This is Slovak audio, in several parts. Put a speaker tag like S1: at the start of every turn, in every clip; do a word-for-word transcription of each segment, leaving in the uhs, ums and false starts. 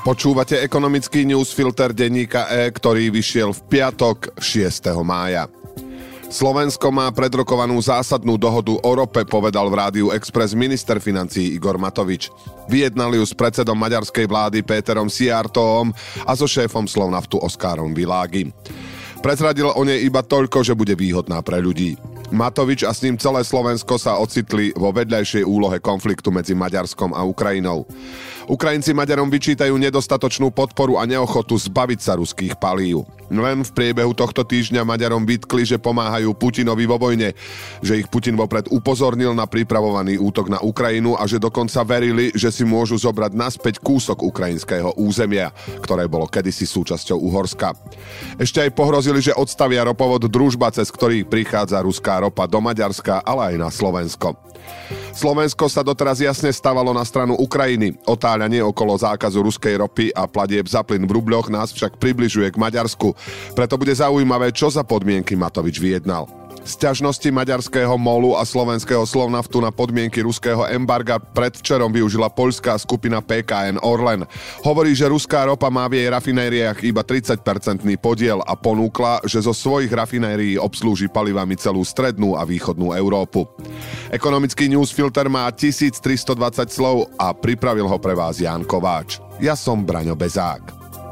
S1: Počúvate ekonomický newsfilter denníka E, ktorý vyšiel v piatok šiesteho mája. Slovensko má predrokovanú zásadnú dohodu o rope, povedal v Rádiu Express minister financií Igor Matovič. Vyjednali ju s predsedom maďarskej vlády Péterom Szijjártóom a so šéfom Slovnaftu Oskárom Világim. Prezradil o nej iba toľko, že bude výhodná pre ľudí. Matovič a s ním celé Slovensko sa ocitli vo vedľajšej úlohe konfliktu medzi Maďarskom a Ukrajinou. Ukrajinci Maďarom vyčítajú nedostatočnú podporu a neochotu zbaviť sa ruských palív. Len v priebehu tohto týždňa Maďarom vytkli, že pomáhajú Putinovi vo vojne, že ich Putin vopred upozornil na pripravovaný útok na Ukrajinu a že dokonca verili, že si môžu zobrať naspäť kúsok ukrajinského územia, ktoré bolo kedysi súčasťou Uhorska. Ešte aj pohrozili, že odstavia ropovod Družba, cez ktorý prichádza ruská ropa do Maďarska, ale aj na Slovensko. Slovensko sa doteraz jasne stavalo na stranu Ukrajiny. Otáľanie okolo zákazu ruskej ropy a platieb za plyn v rubľoch nás však približuje k Maďarsku. Preto bude zaujímavé, čo za podmienky Matovič vyjednal. Sťažnosti maďarského MOLu a slovenského Slovnaftu na podmienky ruského embarga predvčerom využila poľská skupina pé ká en Orlen. Hovorí, že ruská ropa má v jej rafinériách iba tridsať percentný podiel a ponúkla, že zo svojich rafinérií obslúži palivami celú strednú a východnú Európu. Ekonomický newsfilter má tisíctristodvadsať slov a pripravil ho pre vás Ján Kováč. Ja som Braňo Bezák.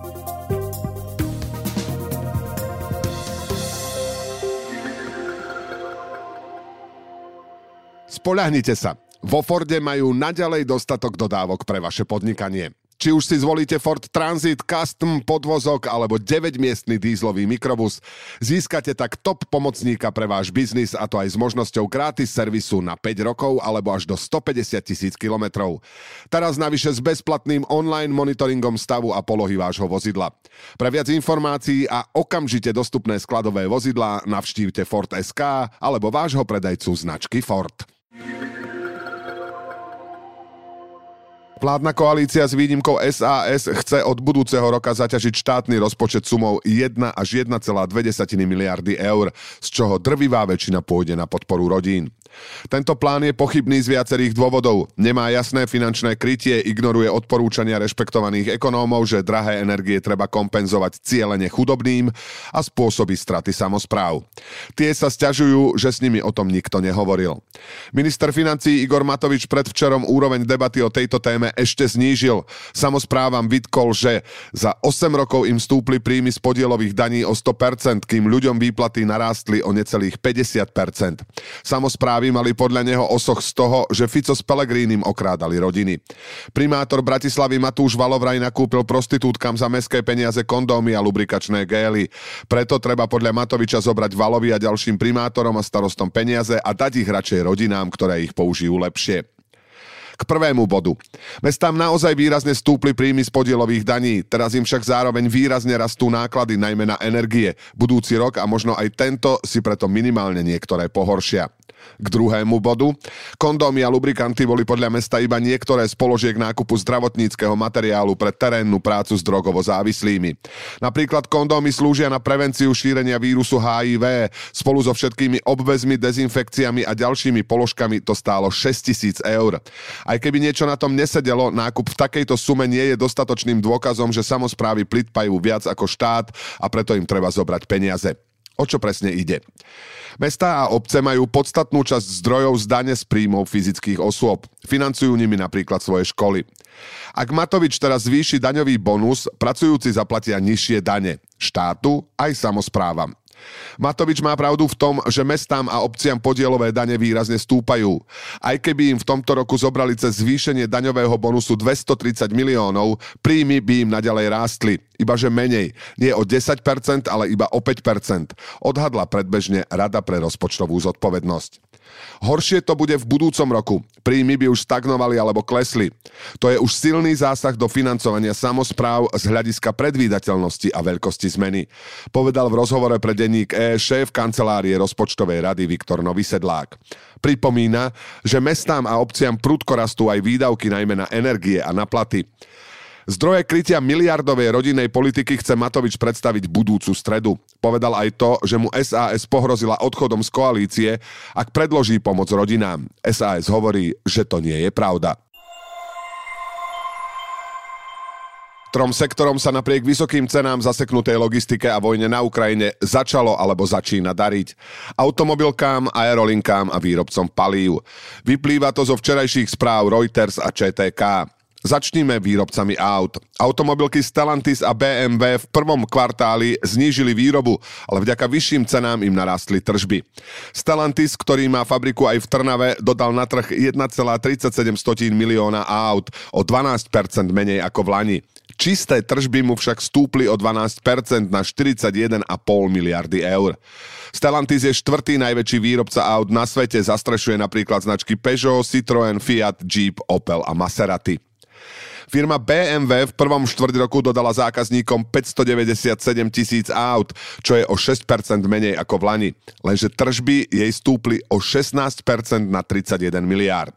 S1: Spoľahnite sa, vo Forde majú naďalej dostatok dodávok pre vaše podnikanie. Či už si zvolíte Ford Transit, Custom, podvozok alebo deväťmiestny dízlový mikrobus, získate tak top pomocníka pre váš biznis, a to aj s možnosťou gratis servisu na päť rokov alebo až do stopäťdesiat tisíc kilometrov. Teraz navyše s bezplatným online monitoringom stavu a polohy vášho vozidla. Pre viac informácií a okamžite dostupné skladové vozidlá navštívte Ford bodka es ká alebo vášho predajcu značky Ford. Vládna koalícia s výnimkou es a es chce od budúceho roka zaťažiť štátny rozpočet sumou jeden až jeden celá dve miliardy eur, z čoho drvivá väčšina pôjde na podporu rodín. Tento plán je pochybný z viacerých dôvodov. Nemá jasné finančné krytie, ignoruje odporúčania rešpektovaných ekonómov, že drahé energie treba kompenzovať cielene chudobným a spôsobí straty samospráv. Tie sa sťažujú, že s nimi o tom nikto nehovoril. Minister financií Igor Matovič predvčerom úroveň debaty o tejto téme ešte znížil. Samosprávam vytkol, že za osem rokov im stúpli príjmy z podielových daní o sto percent, kým ľuďom výplaty narástli o necelých päťdesiat percent. Samosprávy mali podľa neho osoch z toho, že Fico s Pellegrínim okrádali rodiny. Primátor Bratislavy Matúš Valovraj nakúpil prostitútkam za mestské peniaze kondómy a lubrikačné gély. Preto treba podľa Matoviča zobrať Valovi a ďalším primátorom a starostom peniaze a dať ich radšej rodinám, ktoré ich použijú lepšie. K prvému bodu. Mestám naozaj výrazne stúpli príjmy z podielových daní, teraz im však zároveň výrazne rastú náklady, najmä na energie. Budúci rok a možno aj tento si preto minimálne niektoré pohoršia. K druhému bodu. Kondómy a lubrikanty boli podľa mesta iba niektoré z položiek nákupu zdravotníckeho materiálu pre terénnu prácu s drogovo závislými. Napríklad kondómy slúžia na prevenciu šírenia vírusu há í vé. Spolu so všetkými obvezmi, dezinfekciami a ďalšími položkami to stálo šesťtisíc eur. Aj keby niečo na tom nesedelo, nákup v takejto sume nie je dostatočným dôkazom, že samosprávy plitpajú viac ako štát a preto im treba zobrať peniaze. O čo presne ide? Mestá a obce majú podstatnú časť zdrojov z dane z príjmov fyzických osôb. Financujú nimi napríklad svoje školy. Ak Matovič teraz zvýši daňový bonus, pracujúci zaplatia nižšie dane. Štátu aj samosprávam. Matovič má pravdu v tom, že mestám a obciam podielové dane výrazne stúpajú. Aj keby im v tomto roku zobrali cez zvýšenie daňového bonusu dvestotridsať miliónov, príjmy by im naďalej rástli. Ibaže menej. Nie o desať percent, ale iba o päť percent. Odhadla predbežne Rada pre rozpočtovú zodpovednosť. Horšie to bude v budúcom roku. Príjmy by už stagnovali alebo klesli. To je už silný zásah do financovania samospráv z hľadiska predvídateľnosti a veľkosti zmeny, povedal v rozhovore pre denník E šéf kancelárie rozpočtovej rady Viktor Novysedlák. Pripomína, že mestám a obciam prudko rastú aj výdavky najmä na energie a na platy. Zdroje krytia miliardovej rodinnej politiky chce Matovič predstaviť budúcu stredu. Povedal aj to, že mu es a es pohrozila odchodom z koalície, ak predloží pomoc rodinám. es a es hovorí, že to nie je pravda. Trom sektorom sa napriek vysokým cenám, zaseknutej logistike a vojne na Ukrajine začalo alebo začína dariť. Automobilkám, aerolinkám a výrobcom palív. Vyplýva to zo včerajších správ Reuters a Č T K. Začníme výrobcami aut. Automobilky Stellantis a bé em vé v prvom kvartáli znížili výrobu, ale vďaka vyšším cenám im narástli tržby. Stellantis, ktorý má fabriku aj v Trnave, dodal na trh jeden celá tridsaťsedem milióna aut, o dvanásť percent menej ako v lani. Čisté tržby mu však stúpli o dvanásť percent na štyridsaťjeden celá päť miliardy eur. Stellantis je štvrtý najväčší výrobca aut na svete, zastrešuje napríklad značky Peugeot, Citroën, Fiat, Jeep, Opel a Maserati. Firma bé em vé v prvom štvrť roku dodala zákazníkom päťstodeväťdesiatsedem tisíc aut, čo je o šesť percent menej ako v lani. Lenže tržby jej stúpli o šestnásť percent na tridsaťjeden miliárd.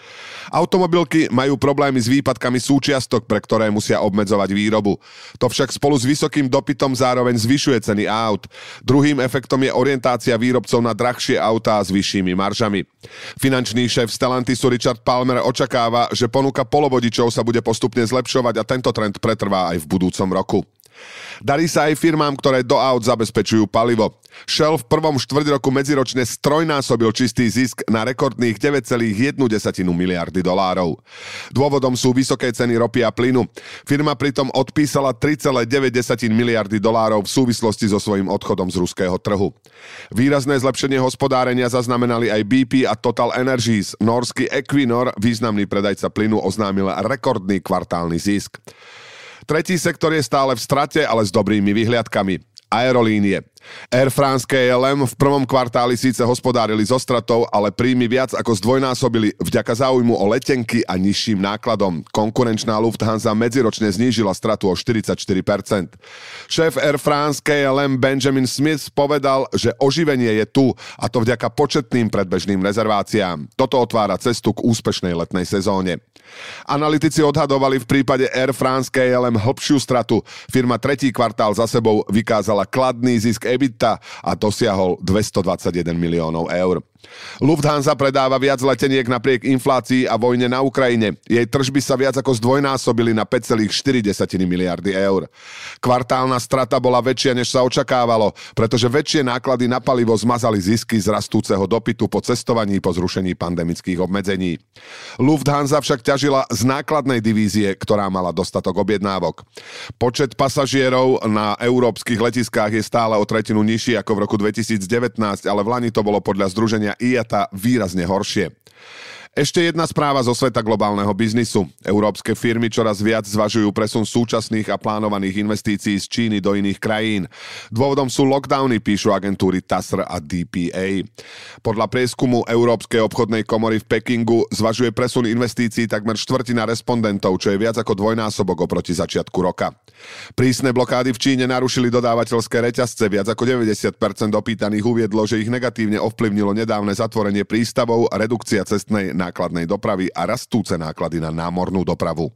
S1: Automobilky majú problémy s výpadkami súčiastok, pre ktoré musia obmedzovať výrobu. To však spolu s vysokým dopytom zároveň zvyšuje ceny aut. Druhým efektom je orientácia výrobcov na drahšie autá s vyššími maržami. Finančný šéf Stellantisu Richard Palmer očakáva, že ponuka polovodičov sa bude postupne zlepšovať a tento trend pretrvá aj v budúcom roku. Darí sa aj firmám, ktoré do aut zabezpečujú palivo. Shell v prvom štvrť roku medziročne strojnásobil čistý zisk na rekordných deväť celá jedna miliardy dolárov. Dôvodom sú vysoké ceny ropy a plynu. Firma pritom odpísala tri celá deväť miliardy dolárov v súvislosti so svojím odchodom z ruského trhu. Výrazné zlepšenie hospodárenia zaznamenali aj bé pé a Total Energies. Norský Equinor, významný predajca plynu, oznámil rekordný kvartálny zisk. Tretí sektor je stále v strate, ale s dobrými vyhliadkami. Aerolínie. Air France K L M v prvom kvartáli síce hospodárili so stratou, ale príjmy viac ako zdvojnásobili vďaka záujmu o letenky a nižším nákladom. Konkurenčná Lufthansa medziročne znížila stratu o štyridsaťštyri percent. Šéf Air France K L M Benjamin Smith povedal, že oživenie je tu, a to vďaka početným predbežným rezerváciám. Toto otvára cestu k úspešnej letnej sezóne. Analytici odhadovali v prípade Air France K L M hlbšiu stratu. Firma tretí kvartál za sebou vykázala kladný zisk EBITDA a dosiahol dvestodvadsaťjeden miliónov eur. Lufthansa predáva viac leteniek napriek inflácii a vojne na Ukrajine. Jej tržby sa viac ako zdvojnásobili na päť celá štyri miliardy eur. Kvartálna strata bola väčšia, než sa očakávalo, pretože väčšie náklady na palivo zmazali zisky z rastúceho dopytu po cestovaní po zrušení pandemických obmedzení. Lufthansa však ťažila z nákladnej divízie, ktorá mala dostatok objednávok. Počet pasažierov na európskych letiskách je stále o tretinu nižší ako v roku dvetisícdevätnásť, ale v lani to bolo podľa združenia í á té á výrazne horšie. Ešte jedna správa zo sveta globálneho biznisu. Európske firmy čoraz viac zvažujú presun súčasných a plánovaných investícií z Číny do iných krajín. Dôvodom sú lockdowny, píšu agentúry T A S R a D P A. Podľa prieskumu Európskej obchodnej komory v Pekingu zvažuje presun investícií takmer štvrtina respondentov, čo je viac ako dvojnásobok oproti začiatku roka. Prísne blokády v Číne narušili dodávateľské reťazce. Viac ako deväťdesiat percent opýtaných uviedlo, že ich negatívne ovplyvnilo nedávne zatvorenie prístavov, redukcia cestnej nákladnej dopravy a rastúce náklady na námornú dopravu.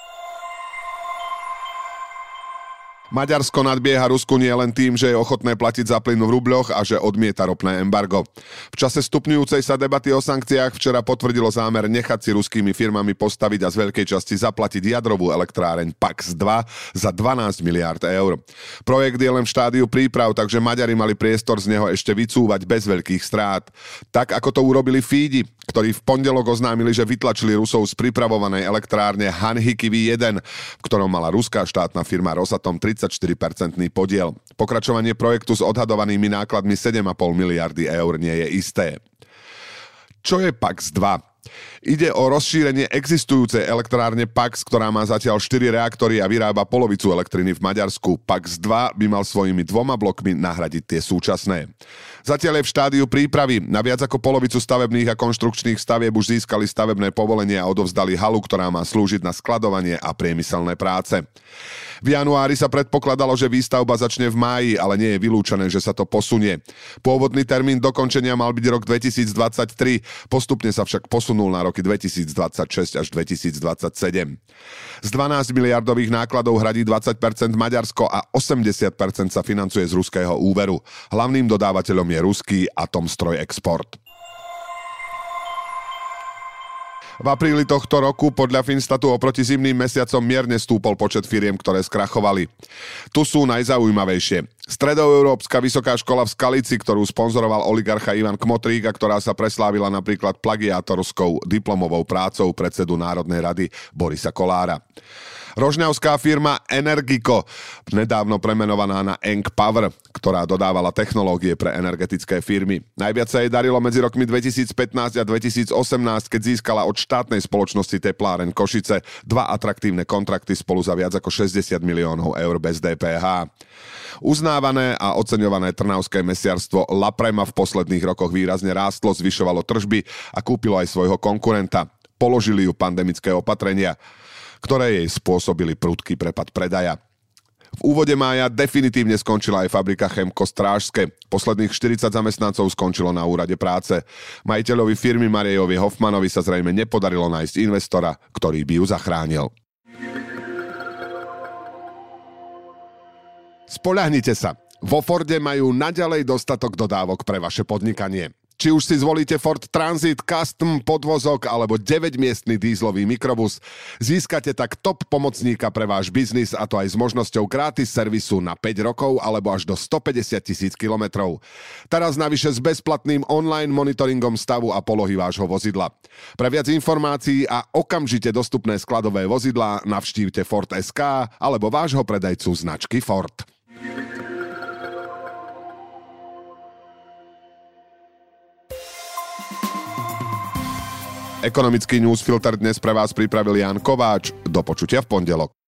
S1: Maďarsko nadbieha Rusku nie len tým, že je ochotné platiť za plyn v rubľoch a že odmieta ropné embargo. V čase stupňujúcej sa debaty o sankciách včera potvrdilo zámer nechať si ruskými firmami postaviť a z veľkej časti zaplatiť jadrovú elektráreň P A X dva za dvanásť miliárd eur. Projekt je len v štádiu príprav, takže Maďari mali priestor z neho ešte vycúvať bez veľkých strát. Tak ako to urobili Fídi, ktorí v pondelok oznámili, že vytlačili Rusov z pripravovanej elektrárne Hanhikivi jeden, v ktorom mala ruská štátna firma Rosatom tridsaťštyri percent podiel. Pokračovanie projektu s odhadovanými nákladmi sedem celá päť miliardy eur nie je isté. Čo je P A X dva? Ide o rozšírenie existujúcej elektrárne P A X, ktorá má zatiaľ štyri reaktory a vyrába polovicu elektriny v Maďarsku. P A X dva by mal svojimi dvoma blokmi nahradiť tie súčasné. Zatiaľ je v štádiu prípravy. Na viac ako polovicu stavebných a konštrukčných stavieb už získali stavebné povolenie a odovzdali halu, ktorá má slúžiť na skladovanie a priemyselné práce. V januári sa predpokladalo, že výstavba začne v máji, ale nie je vylúčené, že sa to posunie. Pôvodný termín dokončenia mal byť rok dvetisícdvadsaťtri, postupne sa však posunul na roky dvetisícdvadsaťšesť až dvetisícdvadsaťsedem. Z dvanásť miliardových nákladov hradí dvadsať percent Maďarsko a osemdesiat percent sa financuje z ruského úveru. Hlavným dodávateľom je ruský Atomstroj Export. V apríli tohto roku podľa Finstatu oproti zimným mesiacom mierne stúpol počet firiem, ktoré skrachovali. Tu sú najzaujímavejšie. Stredoeurópska vysoká škola v Skalici, ktorú sponzoroval oligarcha Ivan Kmotrík a ktorá sa preslávila napríklad plagiátorskou diplomovou prácou predsedu Národnej rady Borisa Kollára. Rožňavská firma Energico, nedávno premenovaná na Eng Power, ktorá dodávala technológie pre energetické firmy. Najviac sa jej darilo medzi rokmi dvetisícpätnásť a dvetisícosemnásť, keď získala od štátnej spoločnosti Tepláren Košice dva atraktívne kontrakty spolu za viac ako šesťdesiat miliónov eur bez dé pé há. Uznávané a oceňované trnavské mesiarstvo La Prema v posledných rokoch výrazne rástlo, zvyšovalo tržby a kúpilo aj svojho konkurenta. Položili ju pandemické opatrenia, ktoré jej spôsobili prudký prepad predaja. V úvode mája definitívne skončila aj fabrika Chemko Strážske. Posledných štyridsať zamestnancov skončilo na úrade práce. Majiteľovi firmy Marejovi Hoffmanovi sa zrejme nepodarilo nájsť investora, ktorý by ju zachránil. Spoľahnite sa. Vo Forde majú naďalej dostatok dodávok pre vaše podnikanie. Či už si zvolíte Ford Transit, Custom, podvozok alebo deväťmiestny dízlový mikrobus, získate tak top pomocníka pre váš biznis, a to aj s možnosťou gratis servisu na päť rokov alebo až do stopäťdesiat tisíc kilometrov. Teraz navyše s bezplatným online monitoringom stavu a polohy vášho vozidla. Pre viac informácií a okamžite dostupné skladové vozidlá navštívte Ford bodka es ká alebo vášho predajcu značky Ford. Ekonomický newsfilter dnes pre vás pripravil Ján Kováč. Do počutia v pondelok.